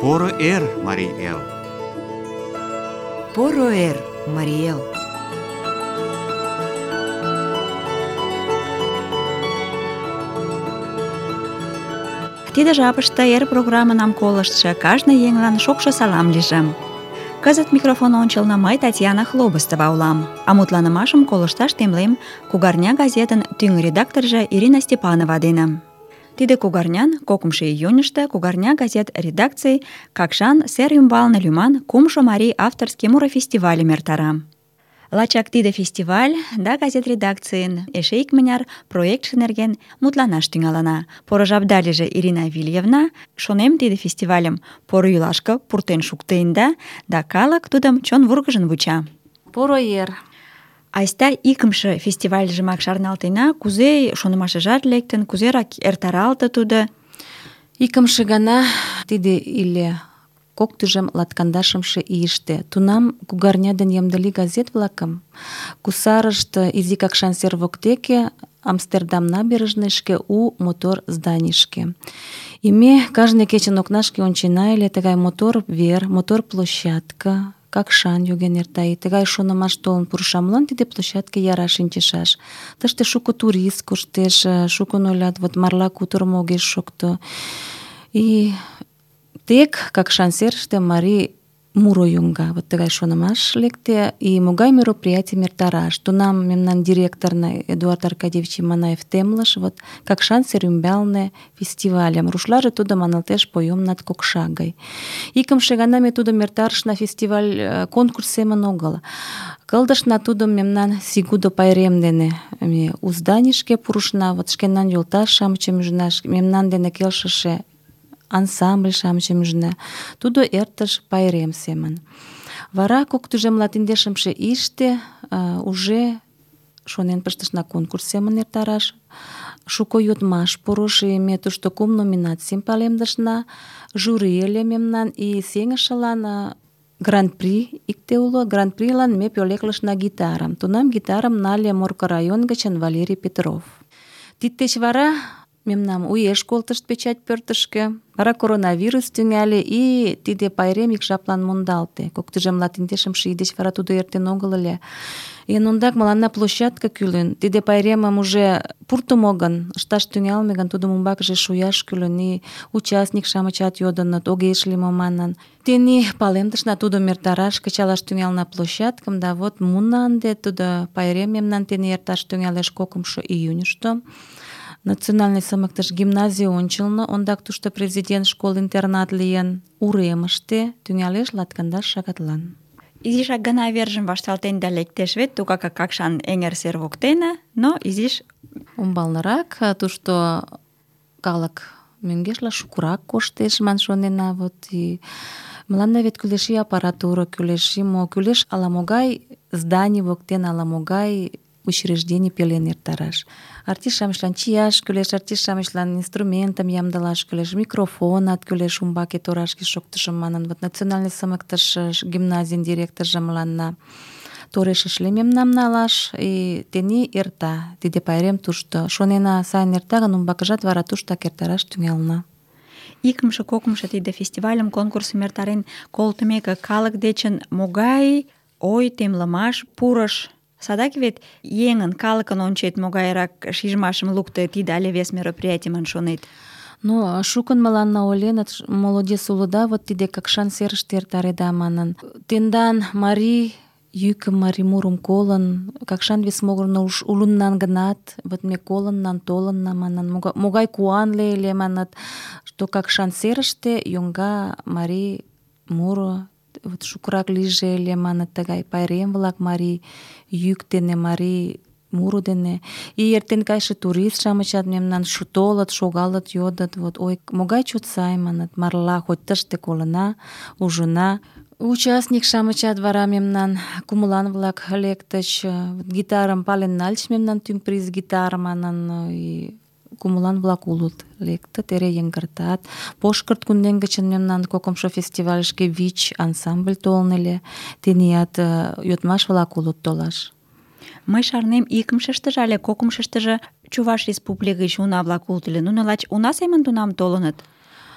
Поро эр, Марий Эл! Поро эр, Марий Эл! Тиде жапыште эр программынам колыштшо кажне еҥлан шокшо салам лийже. Кызыт микрофон ончылно мый Татьяна Хлобыстова улам, а мутланымашым колышташ темлем «Кугарня» газетын тӱҥ редакторжо Ирина Степанова дене. Тиде кугарнян 2 июньышто «Кугарня» газет редакций Какшан сер ӱмбалне лӱман 3-шо марий авторский муро фестивальым эртара. Лачак тиде фестиваль да газет редакцийын эше икмыняр проектше нерген мутланаш тӱҥалына. Поро жапда лийже, Ирина Вильевна. Шонем, тиде фестивальым поро йӱлашке пуртен шуктенда, да калык тудым чон вургыжын вуча. Поро эр! Айста икымше фестивальжымак шарналтена, кузе шонымашыжат лектын, кузерак эртаралте тудо? Икымше гана тиде ыле 2020 ийыште. Тунам «Кугарня» ден «Ямдыли» газет-влакым кусарышт Изи Какшан сер воктеке, Амстердам набережныйышке у мотор зданийышке. И ме кажне кечын окнашке ончена ыле, тыгай мотор вер, мотор площадка, Какшан йоген эрта, и тыгай шонымаш толын пурыша, молан тиде площадке яра шинчышаш. Тыште шуко турист коштеш, шукын ойлат, вот марла кутырымо огеш шокто. И тек Какшан серыште марий муро йоҥга. Вот тыгай шонымаш лекте, и могай мероприятийым эртараш. Тунам мемнан директорна Эдуард Аркадьевич Иманаев темлыш, вот Какшан сер ӱмбалне фестивальым. Рушлаже тудо маналтеш «Поём над Кокшагой». Икымше гана ме тудым эртарышна фестиваль конкурс семын огыл. Кылдышна тудым мемнан Сигудо пайрем дене. Ме у зданийышке пурышна, вот шкенан йолташ-шамычым ӱжына, мемнан дене келшыше ансамбль-шамычым ӱжна. Тудо эртыш пайрем семын. Вара 2025 ийыште уже шонен пыштышна конкурс семын эртараш. Шуко йодмаш пурыш, и ме тушто 3 номинацийым палемдышна. Жюри ыле мемнан, и сеҥышылан гран-при икте уло. Гран-прилан ме пӧлеклышна гитарым. Тунам гитарым нале Морко район гычын Валерий Петров. Тиддеч вара мемнам уэш колтышт печать пӧртышкӧ. Вара коронавирус тӱҥале, и тиде пайрем ик жаплан мондалте. 2025 ий деч вара тудо эртен огыл ыле. Эн ондак мыланна площадка кӱлын. Тиде пайремым уже пуртымо гын, ышташ тӱҥалме гын, тудым умбакыже шуяш кӱлын. И участник-шамычат йодыныт, огеш лий мо манын. Тений палемдышна тудым эртараш, кычалаш тӱҥална площадкым, да вот муна ынде тудо пайрем мемнан тений эрташ тӱҥалеш 2 июньышто. Национальный сымыктыш гимназий ончылно, ондак тушто президент школ-интернат лийын, уремыште тӱҥалеш 20 шагатлан. Изишак гына вержым вашталтен да лектеш вет, тугакак Какшан эҥер сер воктене, но изиш умбалнырак, тушто калык мӧҥгешла шукырак коштеш, ман шонена. Вот и мыланна вет кӱлеш и аппаратура, кӱлеш и мо, кӱлеш ала-могай зданий воктен, ала-могай учреждений пелен эртараш. Артист-шамычлан чияш кӱлеш, артист-шамычлан инструментым ямдылаш кӱлеш, микрофонат кӱлеш умбаке торашке шоктышым манын. Вот национальный сымыктыш гимназийын директоржо мыланна торешыш ле мемнам налаш, и тений эрта тиде пайрем тушто. Шонена, сайын эрта гын, умбакыжат вара туштак эртараш тӱҥалына. икымше, кокымшо тиде фестивальым, конкурсым эртарен колтымеке, калык дечын могай ой, темлымаш пурыш? Садак вет еҥын, калыкын ончет, могайрак шижмашым лукто, тиде але вес мероприятий ман шонет. Ну, шукын мыланна ойленыт, молодец улыда, вот тиде Какшан серыште эртареда манын. Тендан марий йӱкым, марий мурым колын, Какшан вес могырно улыннан гынат, вот ме колыннан, толынна манын, могай куанле ыле маныт, что Какшан серыште йоҥга марий муро вот шукырак лийже ыле маныт, тыгай пайрем-влак марий йӱк дене, марий муро дене. И эртен кайше турист-шамычат мемнан толыт, шогалыт, йодыт, вот ой, могай чот сай маныт, марла хоть тыште колына, ужына. Участник-шамычат вара мемнан кумылан-влак лектыч, гитарым пален нальыч, мемнан тӱҥ приз гитар манын, и кумылан-влак улыт, лектыт, эре йыҥгыртат. Пошкырт кундем гычын мемнан 2-шо фестивальышке 5 ансамбль толын ыле. Теният йодмаш-влак улыт толаш. Мый шарнем, икымшыштыже але кокымшыштыже Чуваш республик гыч уна-влак улыт ыле. Нуно лач уна семын тунам толыныт?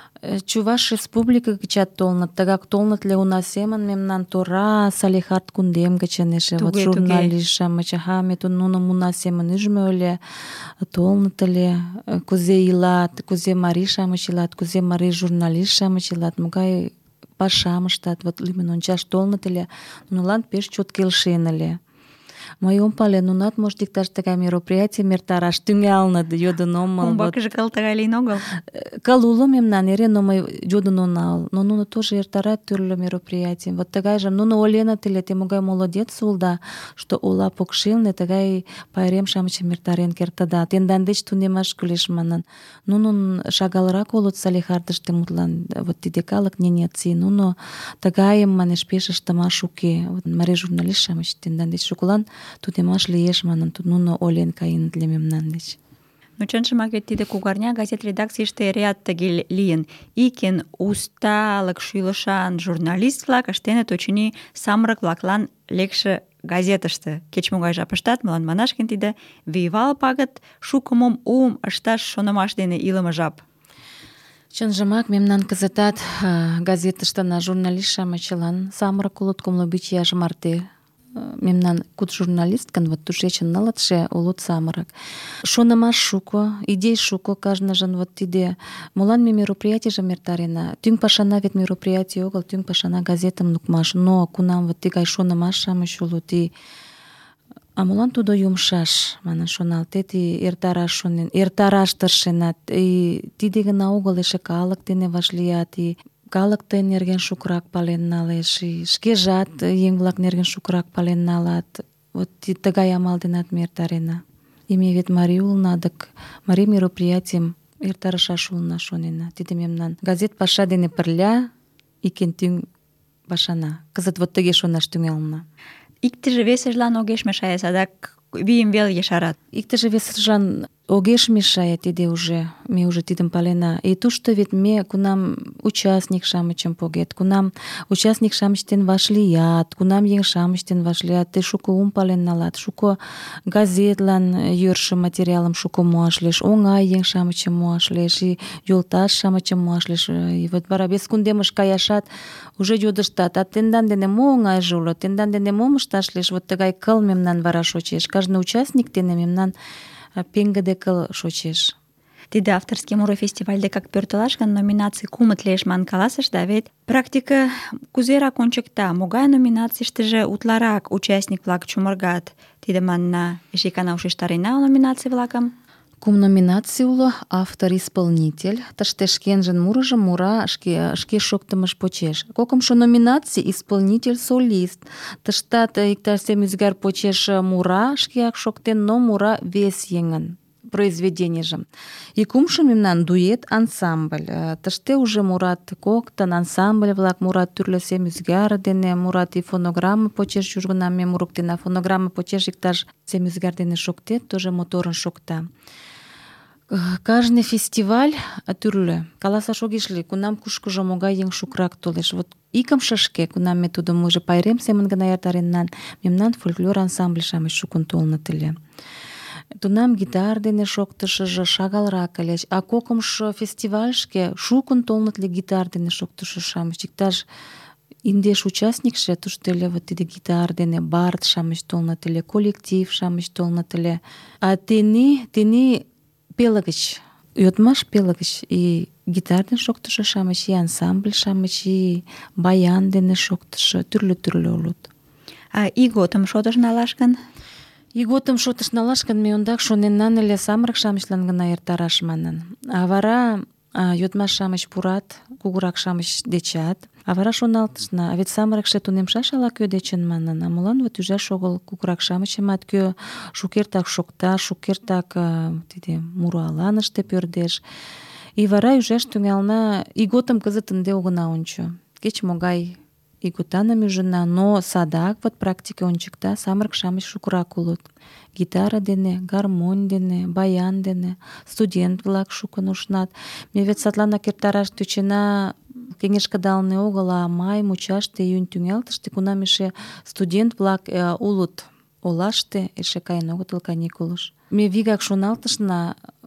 Чуваш республика гычат толнат, тыгак толнат ле уна семын мемнан тора Салихард кундем гычын эше вот Туге, журналист-шамыч, ме нуным уна семын ӱжмӧ ыле, толнат ыле, кузе илат, кузе марий-шамыч илат, кузе марий журналист-шамыч илат, могай пашам ыштат, вот лӱмын ончаш толнат ыле, нунылан пеш чот келшен ыле. Мый ом пале, нунат, может, иктаж тыгай мероприятийым эртараш тӱҥалыныт, йодын омыл. Умбакыже кыл тыгай лийын огыл. Кыл уло мемнан эре, но мый йодын онал. Но нуно тоже эртарат тӱрлӧ мероприятийым. Вот тыгайжым нуно ойленыт ыле, те могай молодец улыда, что ола покшелне тыгай пайрем-шамычым эртарен кертыда. Тендан деч тунемаш кӱлеш манын. Нунын шагалрак улыт Салихардыште, мутлан, вот тиде калык ненеций. Нуно тыгайым, манеш, пеш ыштымаш уке. Вот марий журналист-шамыч тендан деч шукылан тунемаш лиеш манын, нуно ойлен каеныт ыле мемнан деч. Но чынжымак вет тиде кугарня газет редакцийыште эреат тыге лийын. Икен усталык шӱлышан журналист-влак ыштеныт, очыни, самырык-влаклан лекше газетыште. Кеч-могай жапыштат, молан манаш гын, тиде вийвал пагыт шуко мом уым ышташ шонымаш дене илыме жап. Чынжымак мемнан кызытат газетыштына журналист-шамычлан самырык улыт, кумло вич ияш марте. Мемнан куд журналисткын вот тушечын нылытше улыт самырык. Шонымаш шуко, идей шуко кажныжын вот тиде. Молан ме мероприятийжым эртарена? Тӱҥ пашана вет мероприятий огыл, тӱҥ пашана газетым лукмаш. Но кунам вот тыгай шонымаш-шамыч улыт, а молан тудо юмшаш, манын шоналтет, эртараш шонен, эртараш тыршенат. Тиде гына огыл, эше калык дене вашлият, калык тый нерген шукрак пален налеш, шкежат еҥ-влак нерген шукрак пален налат. Вот тыгай амал денат ме эртарена. Ме вет марий улына, дык марий мероприятийым эртарышаш улына шонена. Тиде мемнан газет паша дене пырля икен тӱҥ пашана. Кызыт вот тыге шонаш тӱҥалына. Иктыже весыжлан огеш мешае, садак вийым вел ешарат. Иктыже весыжлан огеш мешае, тиде уже, ме уже тидым палена. И тушто вет ме кунам участник-шамычым погет, кунам участник-шамыч ден вашлият, кунам еҥ-шамыч ден вашлият, тый шуко ум пален налат, шуко газетлан йӧршӧ материалым шуко муаш лиеш, оҥай еҥ-шамычым муаш лиеш, и йолташ-шамычым муаш лиеш. И вот вара вес кундемыш каяшат уже йодыштат, а тендан дене мо оҥайже уло, тендан дене мом ышташ лиеш? Вот тыгай кыл мемнан вара шочеш. Кажне участник дене мемнан пеҥгыде кыл шочеш. Тиде авторский муро фестиваль декак пӧртылаш гын, номинаций кумыт лиеш ман каласышда, вет практика кузерак ончыкта, могай номинацийыштыже утларак участник-влак чумыргат. Тиде манна, эше икана ушештарена номинаций-влакым. Кум номинаций уло: автор-исполнитель, тыште шкенжын мурыжым мура шке шоктымыж почеш. Кокымшо номинаций — исполнитель-солист. Тыштат иктаж сем ӱзгар почеш мура, шкеак шоктен, но мура вес еҥын произведенийжым. И кумшо мемнан дуэт-ансамбль. Тыште уже мурат коктын, ансамбль-влак мурат тӱрлӧ сем ӱзгар дене, мурат и фонограмма почеш южгунам ме мурыктена. Фонограмма почеш иктаж сем ӱзгар дене шоктет, тоже моторын шокта. Кажне фестиваль тӱрлӧ. Каласаш огеш лий, кунам кушкыжо могай еҥ шукрак толеш. Вот икымшышке, кунам ме тудым уже пайрем семын гына эртаренна, мемнан фольклор ансамбль-шамыч шукын толыныт ыле. Тунам гитар дене шоктышыжо шагалрак ыльыч, а кокымшо фестивальышке шукын толыныт ыле гитар дене шоктышо-шамыч. Иктаж 50 участникше тушто ыле, вот тиде гитар дене бард-шамыч толыныт ыле, коллектив-шамыч толыныт ыле. А тений пеле гыч, йодмаш пеле гыч и гитар дене шоктышо-шамыч, и ансамбль-шамыч, и баян дене шоктышо, тӱрлӧ улыт. А ийготым шотыш налаш гын? Ийготым шотыш налаш гын, ме ондак шоненна ыле самырык-шамычлан гына эртараш манын. А вара йодмаш-шамыч пурат, кугурак-шамыч дечат. А вара шоналтышна, а вет самырыкше тунемшаш ала-кӧ дечын манын. А молан вот ӱжаш огыл кугурак-шамычымат, кӧ шукертак шокта, шукертак тиде муро аланыште пӧрдеш. И вара ӱжаш тӱҥална. Ийготым кызыт ынде огына ончо. Кеч-могай ийготаным ӱжына, но садак вот практике ончыкта, самырык-шамыч шукырак улыт. Гитара дене, гармонь дене, баян дене, студент-влак шукын ушнат. Ме вет садланак эртараш тӧчена кеҥеж кыдалне огыл, а май мучаште, июнь тӱҥалтыште, кунам эше студент-влак улыт олаште, эше каен огытыл каникулыш. Ме вигак шоналтышна,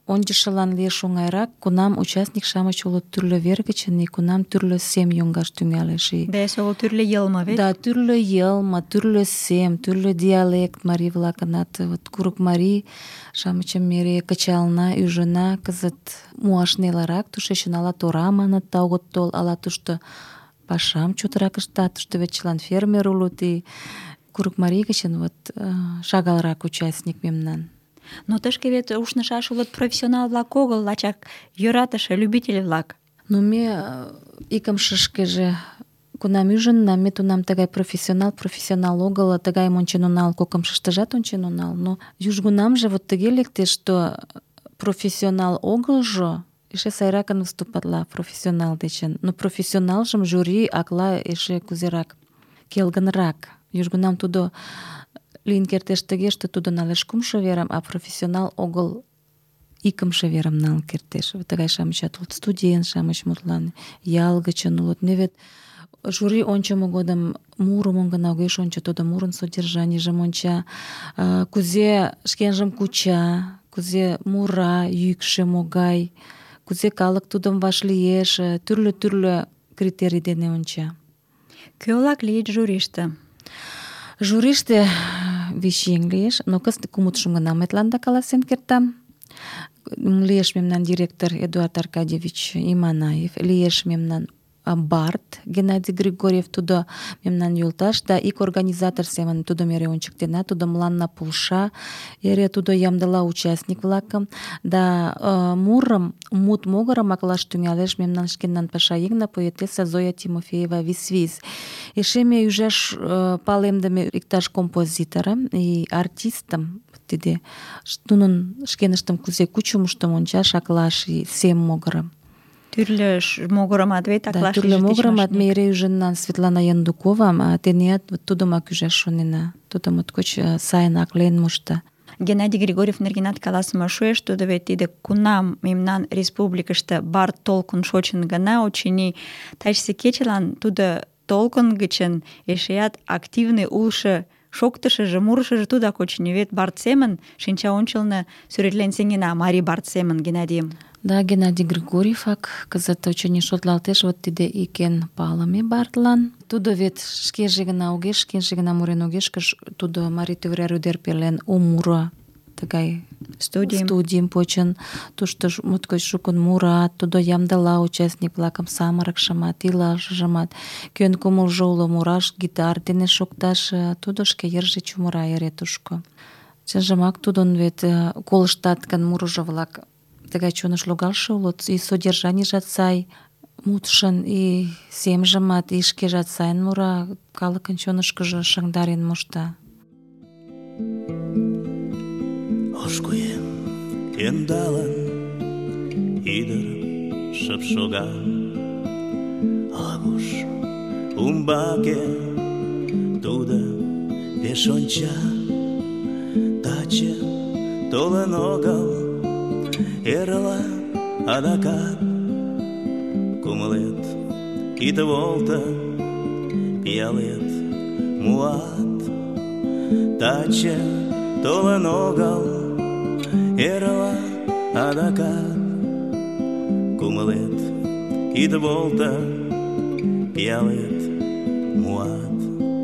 ончышылан лиеш оҥайрак, кунам участник-шамыч улыт тӱрлӧ вер гычын, и кунам тӱрлӧ сем йоҥгаш тӱҥалеш. Да эсогыл тӱрлӧ йылме вет. Да, тӱрлӧ йылме, тӱрлӧ сем, тӱрлӧ диалект марий-влакынат. Вот курык марий-шамычым ме эре кычална, ӱжына, кызыт муаш нелырак, тушечын ала тора маныт да огыт тол, ала тушто пашам чотрак ыштат, тушто вет чылан фермер улыт, и курык марий гычын вот шагалрак участник мемнан. Но тышке вет ушнышаш улыт профессионал-влак огыл, лачак йӧратыше любитель-влак. Но ме икымшышкыже кунам ӱжынна, ме тунам тыгай профессионал огыл, тыгайым ончен онал, кокымшыштыжат ончен онал. Но южгунамже вот тыге лектеш, что профессионал огылжо эше сайракын выступатла профессионал дечын. Но профессионалжым жюри акла эше кузерак, келгынрак. Южгунам тудо лийын кертеш тыге, что тудо налеш кумшо верым, а профессионал огыл икымше верым налын кертеш. Вот тыгай-шамычат улыт, студент-шамыч мутлан, ял гычын улыт. Но вет жюри ончымо годым мурымым гына огеш ончо, тудо мурын содержанийжым онча, кузе шкенжым куча, кузе мура, йӱкшӧ могай, кузе калык тудым вашлиеш, тӱрлӧ критерий дене онча. Кӧ-влак лийыт жюриште? Жюриште 5 еҥ лиеш, но кызыт кумытшым гына мый тыланда каласен кертам. Лиеш мемнан директор Эдуард Аркадьевич Иманаев, лиеш мемнан Барт Геннадий Григорьев, тудо мемнан йолташ, да ик организатор семын тудым эре ончыктена, тудо мыланна полша, эре тудо ямдыла участник-влакым, да мут могырым аклаш тӱҥалеш мемнан шкенан пашаеҥна, поэтесса Зоя Тимофеева Висвис. Эше ме ӱжаш палемдыме иктаж композиторым и артистым, тиде нунын шкеныштым кузе кучымыштым ончаш, аклаш, и сем могырым. Тӱрлӧ могырымат вет аклаш. Да, тӱрлӧ могырымат ме эре ӱжына. Светлана Яндуковам, а теният тудымак ӱжаш шонена. Тудо моткоч сайын аклен мошта. Геннадий Григорьев нергенат каласыме шуэш, тудо вет тиде кунам мемнан республикыште Барт толкын шочын гына, очыни, тачысе кечылан тудо толкын гычын эшеат активный улшо шоктышыжо, мурышыжо тудак, очыни, вет Барт семын шинча ончылно сӱретлен сеҥена, марий Барт семын Геннадийым. Да, Геннадий Григорьевак кызыт очыни шотлалтеш вот тиде икен палыме Бартлан. Тудо вет шкеже гына огеш, шкенже гына мурен огеш, тудо марий тувыря рӱдер пелен у муро тыгай студийым почын, тушто моткоч шукын мурат, тудо ямдыла участник-влакым, самырыкшымат, илалшыжымат, кӧн кумылжо уло мураш, гитар дене шокташ, тудо шке йырже чумыра эре тушко. Чынжымак тудын вет колыштат гын мурыжо-влак тыгай чоныш логалше улыт, и содержанийжат сай, мутшын, и семжымат, и шкежат сайын мура, калыкын чонышкыжо шыҥдарен мошта. Ош куэм ӧндалын, ӱдыр шып шога, ала-куш умбаке тудо пеш онча. Таче толын огыл, эрла адакат кумылет ит волто, пиалет муат. Таче толын огыл, эрла адакат кумылет ит волто, пиалет муат.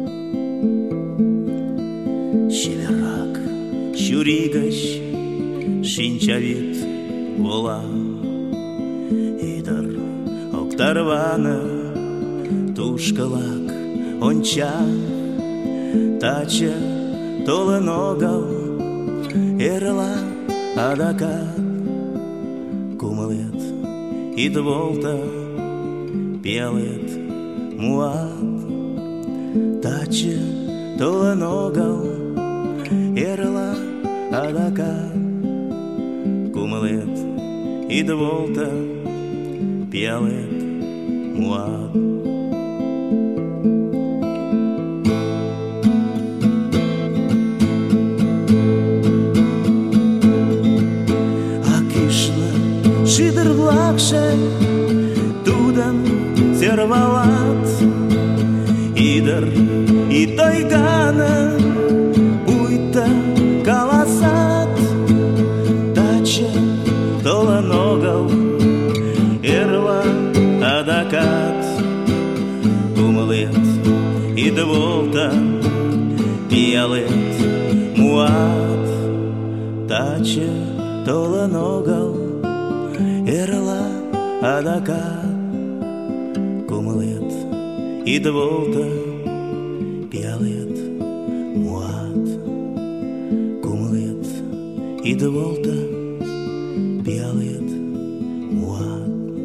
Чеверрак чурий гыч шинчавӱд вола, ӱдыр ок тарване, тушкылак онча. Таче толын огыл, эрла адакат кумылет ит волто, пиалет муат. Таче толын огыл, эрла адакат кумылет ит волто, пиалет муат. А кӱшнӧ шӱдыр-влакше тудым сӧрвалат. Ӱдыр ит ойгане, пуйто каласат. Таче муат. Таче толын огыл, эрла адакат. Кумылет ит волто, пиалет муат. Кумылет ит волто, пиалет муат.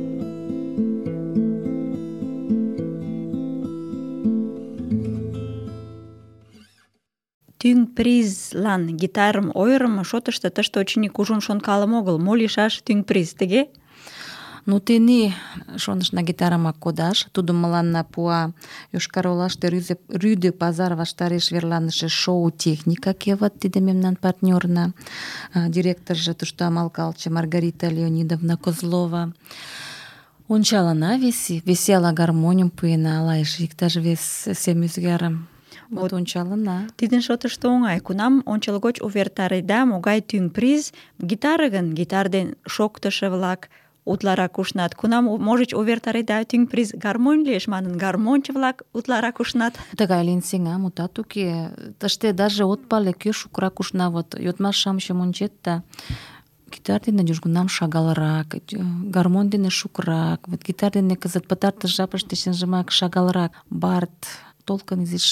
Тӱҥ призлан гитарым ойырымо шотышто тыште очыни кужун шонкалым огыл. Мо лийшаш тӱҥ приз, тыге? Ну, тений шонышна гитарамак кодаш. Тудым мыланна пуа Йошкар-Олаште рӱдӧ пазар ваштареш верланыше шоу техника кевыт, тиде мемнан партнёрна. Директоржо тушто Амалкалче Маргарита Леонидовна Козлова. Ончалына весела гармоньым пуэна, ала эше иктаж вес семӱзгарым. Вот ончалына. Тидын шотышто оҥай. Кунам ончылгоч увертареда, могай тӱҥ приз? Гитара гын, гитар ден шоктышо-влак утларак ушнат. Кунам можыч увертареда, тӱҥ приз гармонь лиеш манын, гармоньчо-влак утларак ушнат. Тыгай лийын сеҥа, мутат уке. Тыште даже от пале, кӧ шукырак ушна. Вот йодмаш-шамычым ончет да, гитар дене южгунам шагалрак, гармонь дене шукырак. Вот гитар дене кызыт пытартыш жапыште чынжымак шагалрак. Бард толкын изиш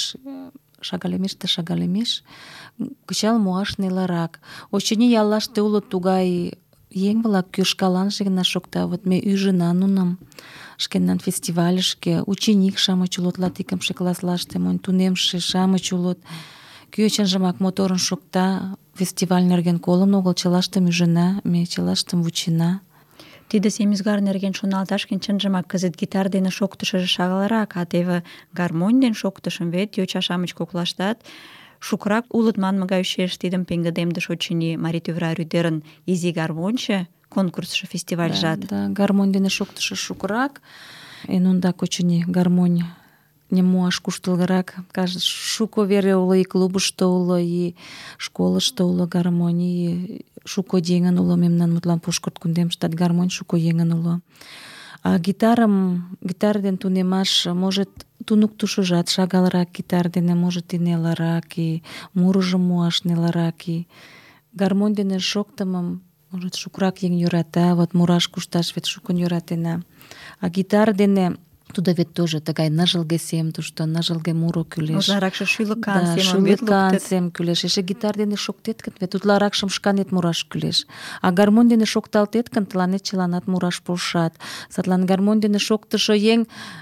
шагалемеш, кычал муаш нелырак. Очыни, яллаште уло тугай еҥ-влак, кӧ шкаланже гына шокта. Вот ме ӱжына нуным шкенан фестивальышке. Ученик-шамыч улыт, латикымше класслаште, монь тунемше-шамыч улыт. Кӧ чынжымак моторын шокта, фестиваль нерген колын огыл, чылаштым ӱжына, ме чылаштым вучена. Тиде семӱзгар нерген шоналташ гын, чынжымак кызыт гитар дене шоктышыжо шагалрак, а теве гармонь ден шоктышым вет йоча-шамыч коклаштат шукырак улыт манме гай чучеш. Тидым пеҥгыдемдыш, очыни, Марий тӱвра рӱдерын изи гармоньчо конкурсшо, фестивальжат. Да, гармонь дене шоктышо шукырак. Эн ондак, очыни, гармонь не муаш куштылгырак. Шуко вере уло, и клубышто уло, и школышто уло гармонь, и шуко еҥын уло мемнан мутлан Пошкырт кундемыштат гармонь шуко еҥын уло. А гитар ден тунемаш, может, туныктышыжат шагалрак гитар дене, может, и нелырак, и мурыжым муаш нелырак, и гармонь дене шоктымым, может, шукрак еҥ йӧрата, вот мураш кушташ вет шукын йӧратена. А гитар дене тудо вет тоже тыгай ныжылге сем, тушто ныжылге муро кӱлеш. Утларакше шӱлыкан семым вет шӱлыкан луктыт. сем кӱлеш. Эше гитар дене шоктет гын, вет утларакшым шканет мураш кӱлеш. А гармонь дене шокталтет гын, тыланет чыланат мураш полшат. Садлан гармонь дене шоктышо еҥ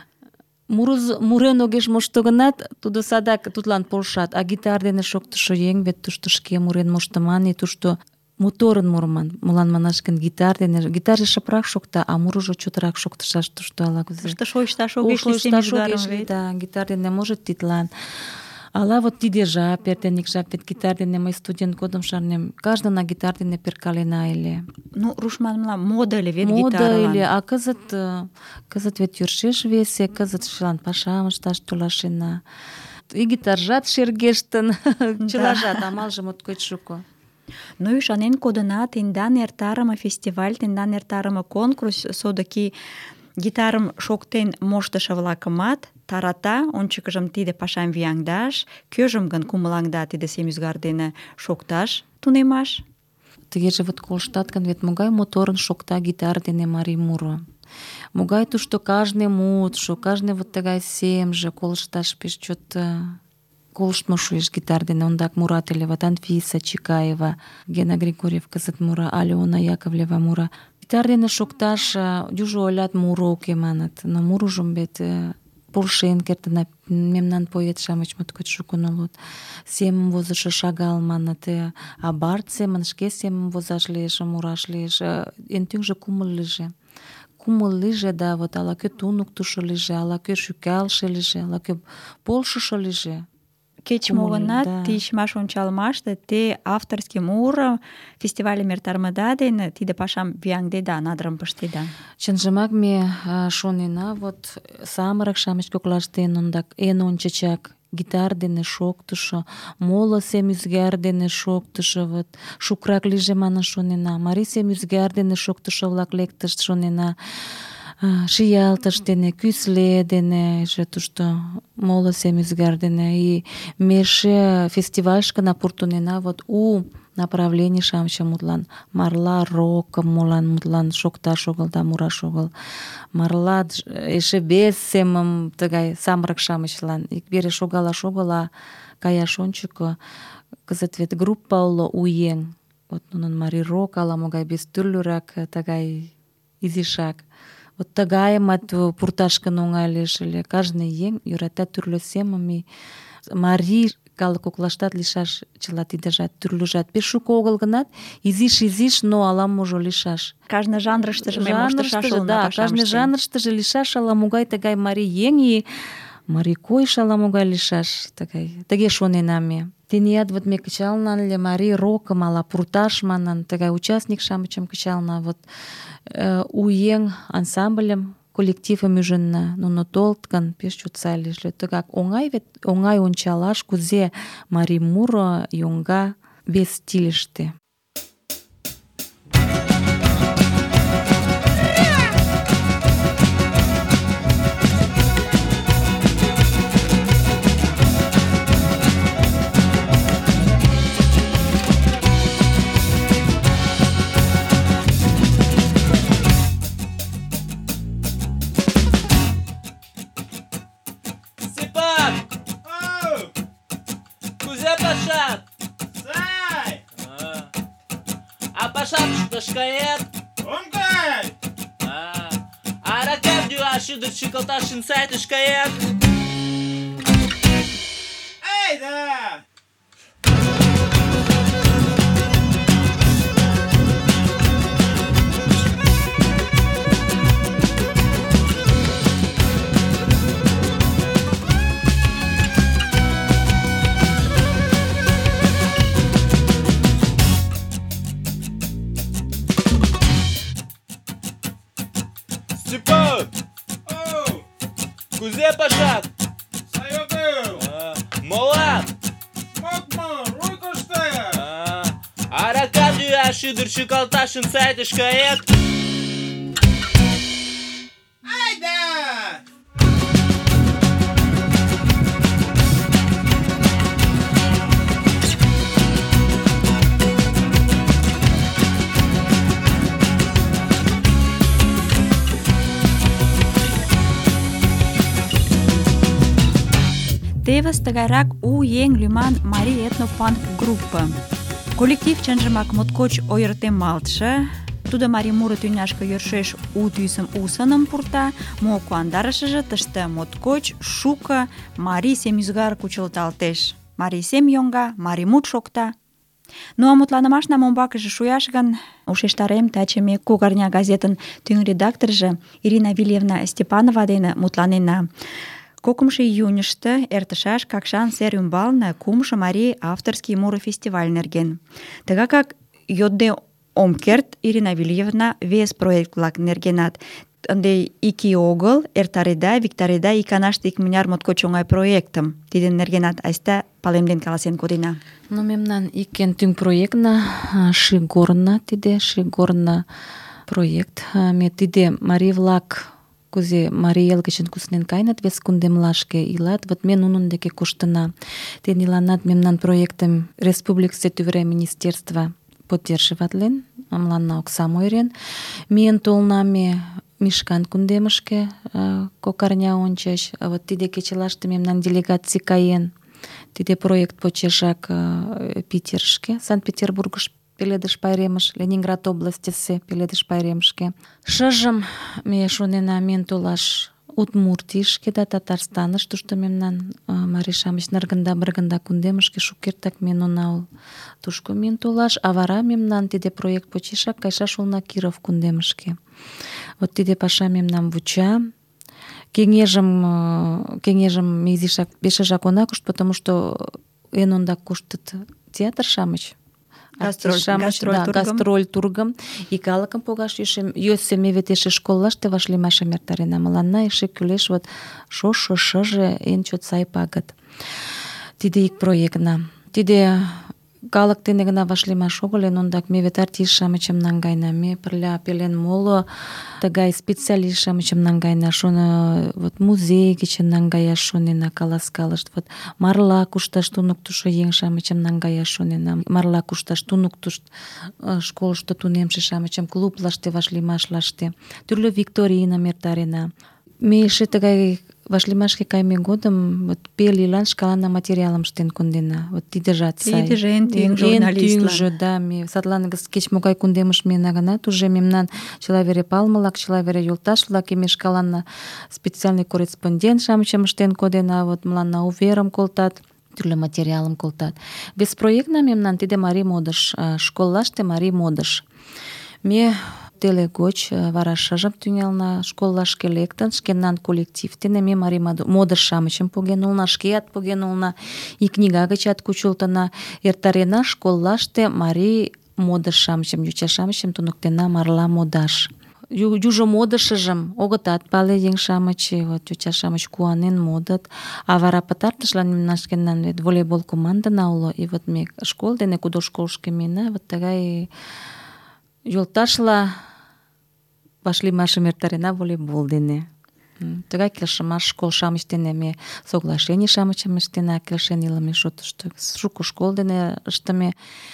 мурен огеш мошто гынат, тудо садак тудлан полшат. А гитар дене шоктышо еҥ вет тушто шке мурен моштыман, и тушто моторын мурыман. Молан манаш гын, гитарже шыпрак шокта, а мурыжо чотрак шоктышаш тушто ала-кузе. Тыште шойышташ огеш лий семӱзгарым вет. Да, гитар дене может тидлан. Ала вот тиде жап, эртен ик жап, вет гитар дене мый студент годым шарнем, каждына гитар дене перкалена ыле. Ну, руш манмыла, мода ыле вет Мода гитарылан. ыле, а кызыт вет йӧршеш весе, кызыт шилан пашам ышташ толашена. И гитаржат шергештын, чылажат, амалже моткоч шуко. Ну, ӱшанен кодына, тендан эртарыме фестиваль, тендан эртарыме конкурс содыки гитарым шоктен моштышо-влакымат тарата, ончыкыжым тиде пашам вияҥдаш, кӧжым гын кумылаҥда тиде семӱзгар дене шокташ тунемаш. Тыгеже вот колыштат гын, вет могай моторын шокта гитар дене марий муро. Могай тушто кажне мутшо, кажне вот тыгай семже колышташ пеш чот колыштмо шуэш гитар дене. Ондак мурат ыле, вот Анфиса Чикаева, Гена Григорьев кызыт мура, Алена Яковлева мура. Гитар дене шокташ южо ойлат, муро уке маныт, но мурыжым вет полшен кертына. Мемнан поэт-шамыч моткоч шукын улыт. Семым возышо шагал маныт, а бард семын шке семым возаш лиеш, мураш лиеш. Эн тӱҥжӧ кумыл лийже. Кумыл лийже, да вот ала-кӧ туныктышо лийже, ала-кӧ шӱкалше лийже, ала-кӧ полшышо лийже. Кеч-мо гынат, да. тичмаш ончалмаште те авторский муро фестивальым эртарымыда дене тиде пашам вияҥдеда, надырым пыштеда. Чынжымак ме шонена, вот самырык-шамыч коклаште эн ончычак гитар дене шоктышо, моло семӱзгар дене шоктышо, вот шукрак лийже манын шонена. Марий семӱзгар дене шоктышо-влак лектышт шонена. шиялтыш дене, кӱсле дене, эше тушто моло сем ӱзгар дене. И меше фестивальышкына пуртынена вот у направлений-шамычым мутлан. Марла рокым молан мутлан шокташ огыл да мураш огыл. Марла эше вес семым тыгай самырык-шамычлан ик вере шогалаш огыл, а каяш ончыко. Кызыт вет группа уло у еҥ. Вот нунын марий рок ала-могай вес тӱрлырак тыгай изишак. Вот тыгайымат пурташ гына оҥай лиеш ыле. Кажне еҥ йӧрата тӱрлӧ семым, и марий калык коклаштат лийшаш чыла тидыжат, тӱрлыжат. Пеш шуко огыл гынат, изиш-изиш, но ала-можо лийшаш. Кажне жанрыштыже ме моштышаш улына да, пашам кажне ыштен. жанрыштыже лийшаш ала-могай тыгай марий еҥ, и марий койыш ала-могай лийшаш. Тыге шонена ме. Теният вот ме кычална ыле марий рокым ала пурташ манын, тыгай участник-шамычым кычална. Вот у еҥ ансамбльым, коллективым ӱжынна. Нуно толыт гын, пеш чот сай лиеш ыле. Тыгак оҥай вет, оҥай ончалаш, кузе марий муро йоҥга вес стильыште. Кает? Оңгай! Аракап дюашыдыр чыкалташын сайтыш кает? Эй, да! Степан! Оу! Кузе пашат? Сайогыл! Молан? Мокман, руйкышты! Аракат йӱаш ӱдыр чыкалташын сайтыш кает? Айда! Тевыс тыгайрак у еҥ лӱман марий этнопанк группа. Коллектив чынжымак моткоч ойыртемалтше, тудо марий муро тӱняшке йӧршеш у тӱсым, у сыным пурта, мо куандарышыже тыште моткоч шуко марий сем ӱзгар кучылталтеш. Марий сем йоҥга, марий мут шокта. Ну а мутланымашнам умбакыже шуяш гын, ушештарем, таче ме «Кугарня» газетын тӱҥ редакторжо Ирина Вильевна Степанова дене мутланена. 2 июньыште эртышаш Какшан сер ӱмбалне 3-шо марий авторский муро фестиваль нерген. Тыгакак йодде ом керт, Ирина Вильевна вес проект-влак нергенат. Ынде ик ий огыл эртареда, виктареда иканаште икмыняр моткоч оҥай проектым. Тидын нергенат айста палемден каласен кодена. Ну, мемнан ик эн тӱҥ проектна Шигорна, тиде Шигорна проект. Ме тиде марий-влак кузе марий эл гычын куснен каеныт вес кундемлашке илат, вот ме нунын деке коштына. Тен иланат мемнан проектым республикысе тӱвырем министерство поддерживатлен, мыланна оксам ойырен. Миен толна ме Мишкан кундемышке кок арня ончыч. Вот тиде кечылаште мемнан делегаций каен. Тиде проект почешак Питершке, Санкт-Петербургыш пеледыш пайремыш, Ленинград областьысе пеледыш пайремышке. Шыжым ме шонена миен толаш Удмуртийышке да Татарстаныш, тушто мемнан марий-шамыч Наргында-Быргында кундемышке шукертак миен она ул. Тушко миен толаш, а вара мемнан тиде проект почешак кайшаш улна Киров кундемышке. Вот тиде паша мемнам вуча. Кеҥежым ме изишак пешыжак она кошт, потому что эн ондак коштыт театр-шамыч. Гастроль тургым. И калыкым погаш йӧсӧ, ме вет эше школлаште вашлиймашым эртарена. Мыланна эше кӱлеш вот шошо, шыже эн чот сай пагыт. Тиде ик проектна. Тиде калык дене гына вашлиймаш огыл, эн ондак ме вет артист-шамычым наҥгайна, ме пырля пелен моло тыгай специалист-шамычым наҥгайна, шоно вот музей гычын наҥгаяш шонена, каласкалышт, вот марла кушташ туныктышо еҥ-шамычым наҥгаяш шонена, марла кушташ туныктышт школышто тунемше-шамычым клублаште вашлиймашлаште, тӱрлӧ викториным эртарена. Ме эше тыгай вашлиймашке кайме годым вот пел ийлан шкаланна материалым ыштен кондена. Вот тидыжат сай. Тидыже эн тӱҥ журналистлан. Эн тӱҥжӧ, да, ме садлан кеч-могай кундемыш миена гынат, уже мемнан чыла вере палымылак, чыла вере йолташ-влак, ме шкаланна специальный корреспондент-шамычым ыштен кодена, вот мыланна уверым колтат, тӱрлӧ материалым колтат. Вес проектна мемнан тиде марий модыш, школлаште марий модыш. Ме теле гоч вара шыжым тӱҥална, школлашке лектын, шкенан коллектив дене ме марий модыш-шамычым поген улына, шкеат поген улына, и книга гычат кучылтына, эртарена школлаште марий модыш-шамычым, йоча-шамычым туныктена марла модаш. Южо модышыжым огытат пале еҥ-шамыч, вот йоча-шамыч куанен модыт, а вара пытартышлан мемнан шкенан вет волейбол командына уло, и вот ме школ дене кудо школышко миена, вот тыгай йолташла вашлиймашым эртарена волейбол дене. Тыгай келшымаш школ-шамыч дене ме соглашений-шамычым ыштена, келшен илыме шотышто. Шуко школ дене ыштыме.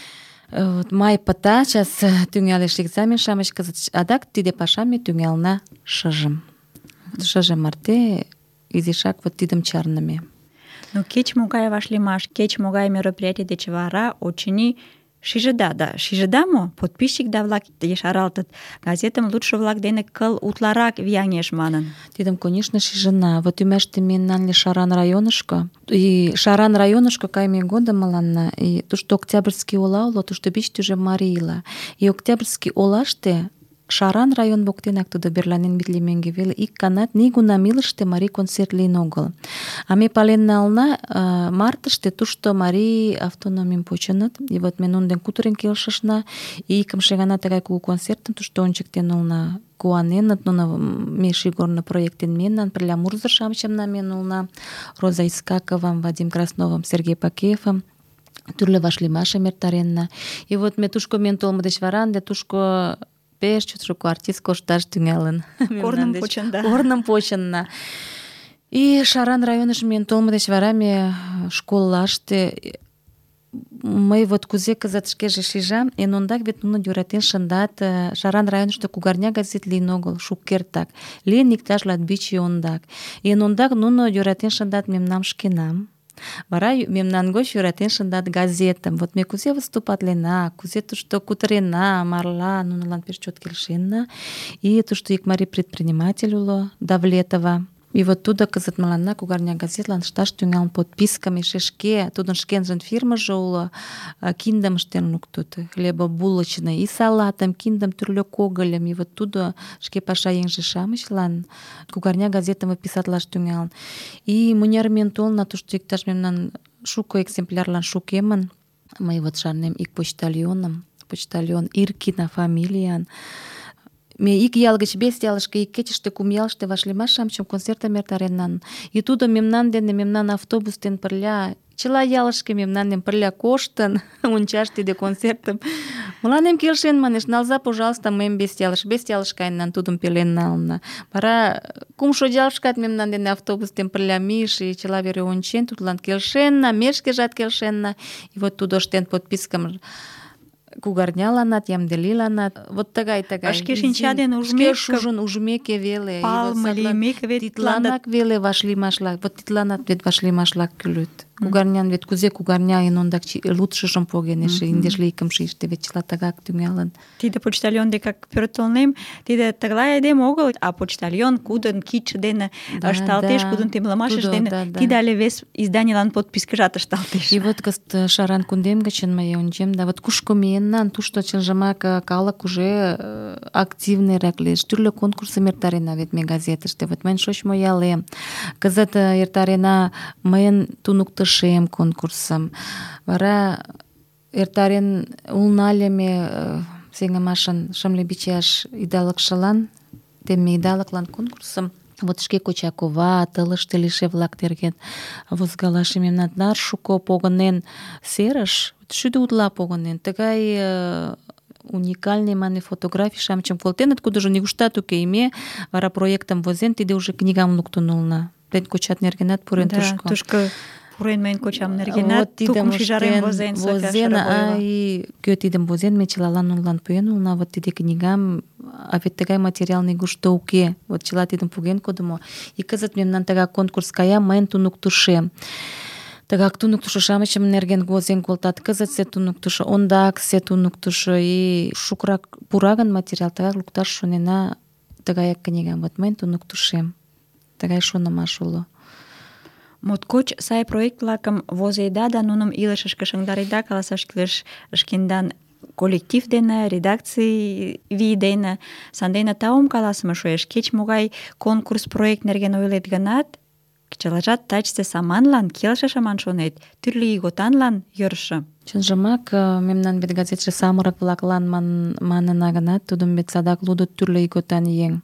Май пыта, час тӱҥалеш экзамен-шамыч, кызыт адак тиде пашам ме тӱҥална шыжым. Шыжым марте изишак вот тидым чарныме. Ну, кеч-могай вашлиймаш, кеч-могай мероприятий деч вара, очыни, шижыда мо? Подписчик-влак ешаралтыт. Газетым лудшо-влак дене кыл утларак вияҥеш манын. Тидым, конечно, шижына. Вот ӱмаште мемнан Шаран районышко. И Шаран районышко кайме годым мыланна, и тушто Октябрьский ола уло, тушто вич тӱжем марий ила. И Октябрьский олаште Шаран район воктенак тудо верланен витле меҥге веле ик ганат нигунам илыште марий концерт лийын огыл. А ме пален нална, мартыште тушто марий автономийым почыныт, и вот ме нунын дене кутырен келшышна, и икымше гана тыгай кугу концертым тушто ончыктен улна, куаненыт, нуно ме шигорно проектен миенна, пырля мурызо-шамычым намиен улна, Роза Искаковам, Вадим Красновым, Сергей Пакеевым, тӱрлӧ вашлиймашым эртаренна. И вот ме тушко миен толмо деч вара ынде тушко пеш чот шуко артист кошташ тӱҥалын. Корным почынна. И Шаран районыш миен толмо деч вара ме школлаште мый вот кузе кызыт шкеже шижам, эн ондак вет нуно йӧратен шындат. Шаран районышто кугарня газет лийын огыл, шукертак. Лийын иктаж латвич ий ондак. Эн ондак нуно йӧратен шындат мемнам шкенам. Вара мемнан гоч йӧратен шындат газетым. Вот ме кузе выступатлена, кузе тушто кутырена, марла, нунылан пеш чот келшенна. И тушто ик марий предприниматель уло, Давлетова. И вот тудо кызыт мыланна кугарня газетлан ышташ тӱҥалын подпискым, эше шке, тудын шкенжын фирмыже уло, киндым ыштен луктыт, хлебобулочный, и салатым, киндым, тӱрлӧ когыльым. И вот тудо шке паша еҥже-шамычлан кугарня газетым выписатлаш тӱҥалын. И мыняр миен толна, тушто иктаж мемнан шуко экземплярлан шукемын, мый вот шарнем ик почтальон Иркина фамилиян. Ме ик ял гыч вес ялышке, ик кечыште кум ялыште вашлиймаш-шамычым концертым эртаренна. И тудо мемнан дене, мемнан автобус дене пырля, чыла ялышке мемнан дене пырля коштын, ончаш тиде концертым. Мыланем келшен, манеш, налза, пожалуйста, мыйым вес ялыш каенна, тудым пелен нална. Вара кумшо ялышкат мемнан дене автобус дене пырля мийыш, и чыла вере ончен, тудлан келшенна, ме шкежат келшенна. И вот тудо ыштен подпискым кугарняланат, ямделиланат, вот тыгай. Шке шинча дене ужмеке веле. Палыме лиймеке вет тидланак веле вашлиймашлак, вот тидланат вет вашлиймашлак кӱлыт. Кугарнян вет кузе кугарня эн ондак лудшыжым поген, эше индешле икымше ийыште вет чыла тыгак тӱҥалын. Тиде почтальон декак пӧртылнем, тиде тыглай айдеме огыл, а почтальон кудын кидше дене ышталтеш, кудын темлымашыж дене, тиде але вес изданийлан подпискыжат ышталтеш. И вот кызыт Шаран кундем гычын мый ончем, да вот кушко миенна, тушто чынжымак калык уже активныйрак лиеш. Тӱрлӧ конкурсым эртарена вет ме газетыште. Вот мыйын шочмо ялем. Кызыт эртарена мыйын туныктышем конкурсым. Вара эртарен улна ыле ме сеҥымашын шымле бичияш идалыкшылан, темме идалыклан конкурсым. Вот шке кочакова, тылыште лийше-влак терген возгалаш мемнан нар шуко погынен серыш, шӱдӧ утла погынен. Тыгай уникальный мане фотографий-шамычым колтеныт, кудыжо нигуштат уке. Име вара проектым возен, тиде уже книгам луктын улна. Тен кочат нергенат пурен тушко. Тушко пурен мыйын кочам нергенат, тукым шӱжарем возен. И кӧ тидым возен, ме чылалан нунылан пуэн улна. Вот тиде книгам, а вет тыгай материал нигушто уке. Вот чыла тидым поген кодымо. И кызыт мемнан тыгай конкурс кая, мыйын туныктышем. Тыгак туныктышо-шамычым нерген возен колтат. Кызытсе туныктышо, ондаксе туныктышо. И шукрак пура гын материал, тыгак лукташ шонена тыгаяк книгам. Вот мыйын туныктышем. Тыгай шонымаш уло. Моткоч сай проект-влакым возеда да нуным илышышке шыҥдареда, каласаш кӱлеш шкендан коллектив дене, редакций вий дене. Сандене таум каласыме шуэш. Кеч-могай конкурс проект нерген ойлет гынат, чылажат тачысе саманлан келшыше ман шонет, тӱрлӧ ийготанлан йӧршӧ. Чынжымак, мемнан вет газетше самырык-влаклан манына гынат, тудым вет садак лудыт тӱрлӧ ийготан еҥ.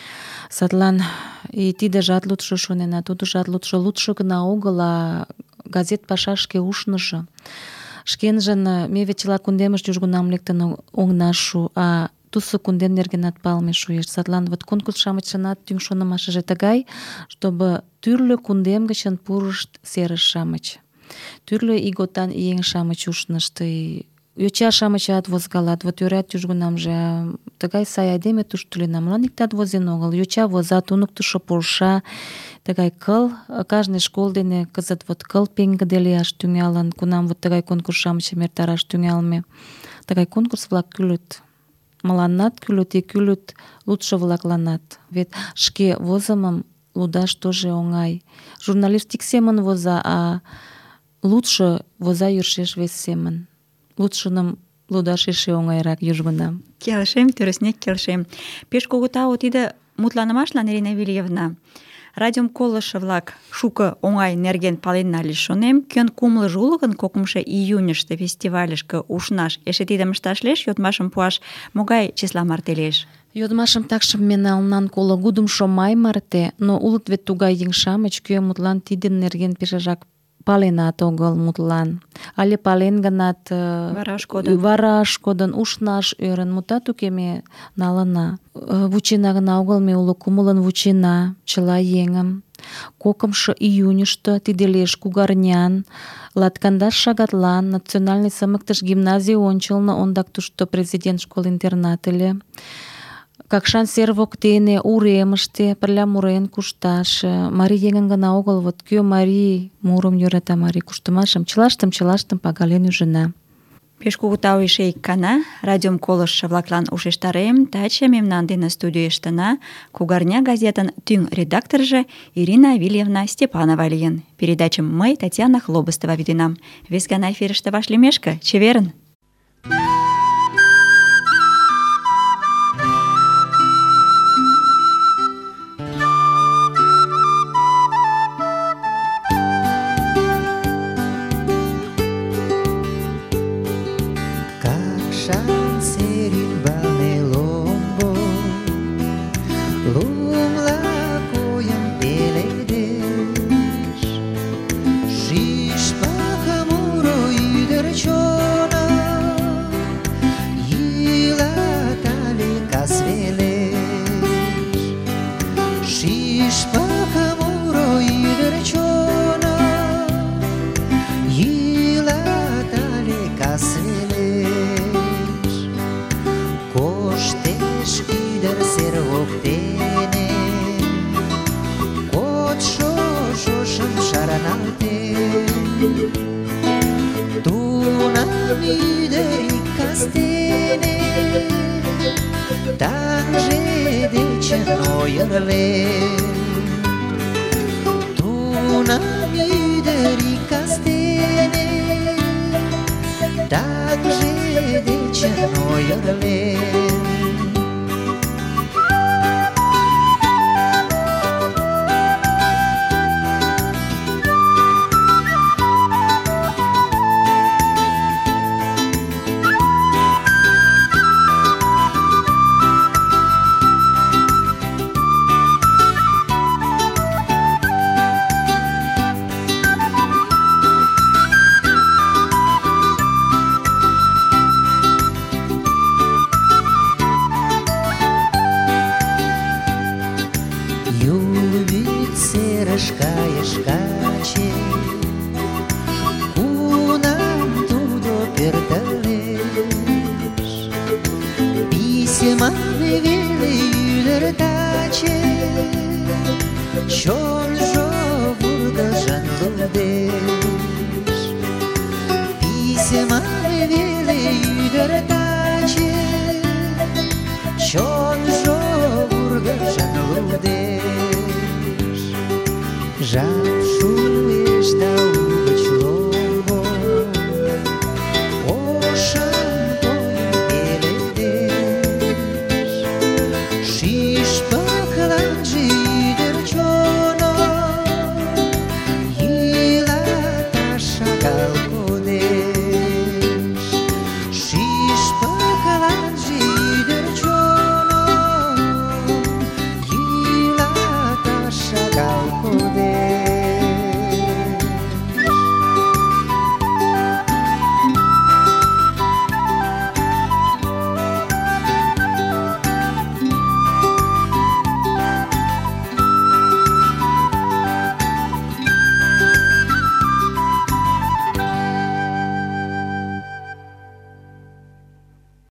Садлан и тидыжат лудшо шонена, тудыжат лудшо гына огыл, а газет пашашке ушныжо. Шкенжын ме вет чыла кундемыш южгунам лектын оҥна шу, а тусо кундем нергенат палме шуэш. Садлан вот конкурс-шамычынат тӱҥ шонымашыже тыгай, чтобы тӱрлӧ кундем гычын пурышт серыш-шамыч. Тӱрлӧ ийготан еҥ-шамыч ушнышт. Йоча-шамычат возгалат, вот ӧрат южгунамже, тыгай сай айдеме тушто лийына, молан иктат возен огыл. Йоча воза, туныктышо полша, тыгай кыл, кажне школ дене кызыт вот кыл пеҥгыде лияш тӱҥалын, кунам вот тыгай конкурс-шамычым эртараш тӱҥалме. Тыгай конкурс-влак кӱлыт. Мыланнат кӱлыт, и кӱлыт лудшо-влакланат. Вет шке возымым лудаш тоже оҥай. Журналистик семын воза, а лудшо воза йӧршеш вес семын. Лудшыным лудаш эше оҥайрак южгунам. Келшем, тӱрыснек келшем. Пеш кугу тау тиде мутланымашлан, Ирина Вильевна. Радиом колышо-влак шуко оҥай нерген пален налеш, шонем. Кӧн кумылжо уло гын, 2 июньыште фестивальышке ушнаш, эше тидым ышташ лиеш, йодмашым пуаш могай числа марте лиеш? Йодмашым такшым ме налынан 25 май марте, но улыт вет тугай еҥ-шамыч, кӧ мутлан тидын нерген пешыжак паленат огыл мутлан. Але пален гынат, вараш кодын, ушнаш ӧрын, мутат уке, ме налына. Вучена гына огыл, ме уло кумылын вучена чыла еҥым. 2 июньышто, тиде лиеш кугарнян, 15 шагатлан Национальный сымыктыш гимназий ончылно, ондак тушто президент школ-интернат ыле. Какшан сер воктене, уремыште пырля мурен кушташ. Марий еҥын гына огыл, вот кӧ марий мурым йӧрата, марий куштымашым, чылаштым пагален ӱжына. Пеш кугу тау эше ик гана радиом колыштшо-влаклан ушештарем, таче мемнан дене студийыштына Кугарня газетын тӱҥ редакторжо Ирина Вильевна Степанова лийын. Передачым мый, Татьяна Хлобыстова, вӱденам. Вес гана эфирыште вашлиймешке, чеверын! Письмами велюдер таче, чон жовурга жан лудеш. Письмами велюдер таче, чон жовурга жан лудеш. Жап шуеш да угач лово, ошан тойын пеледеш. Шишпаклан жидер чоно, йӱлата шагал кодеш. Шишпаклан жидер чоно, йӱлата шагал кодеш.